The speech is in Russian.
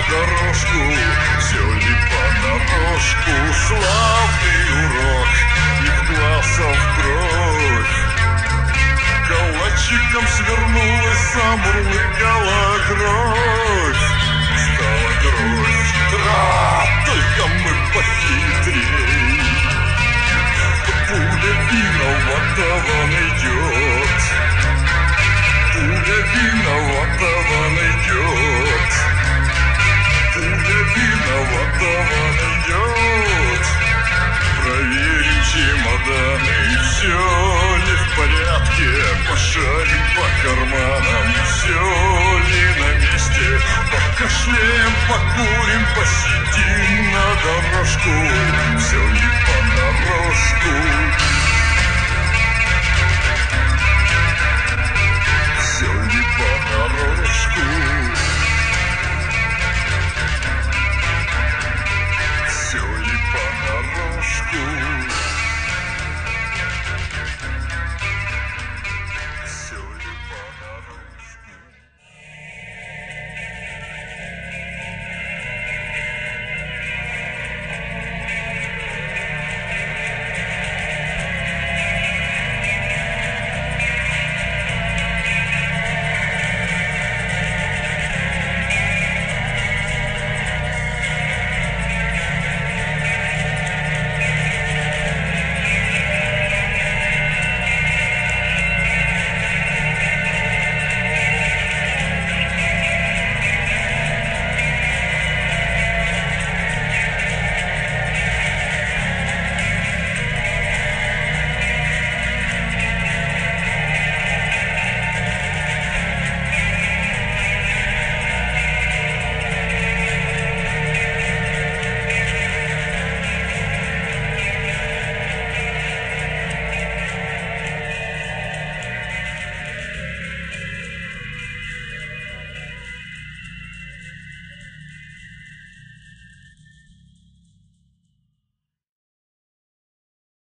дорожку, все ли понарошку. Славный урок, их глазов кровь. Калачиком свернулась, замурлыкала кровь. Стала кровь, только мы похитрей. Пуля виноватого найдет, пуля виноватого найдет, пуля виноватого найдет. Проверим чемоданы, все ли в порядке, пошарим по карманам, все ли на месте. Покашляем, покурим, посидим на дорожку, все ли понарошку.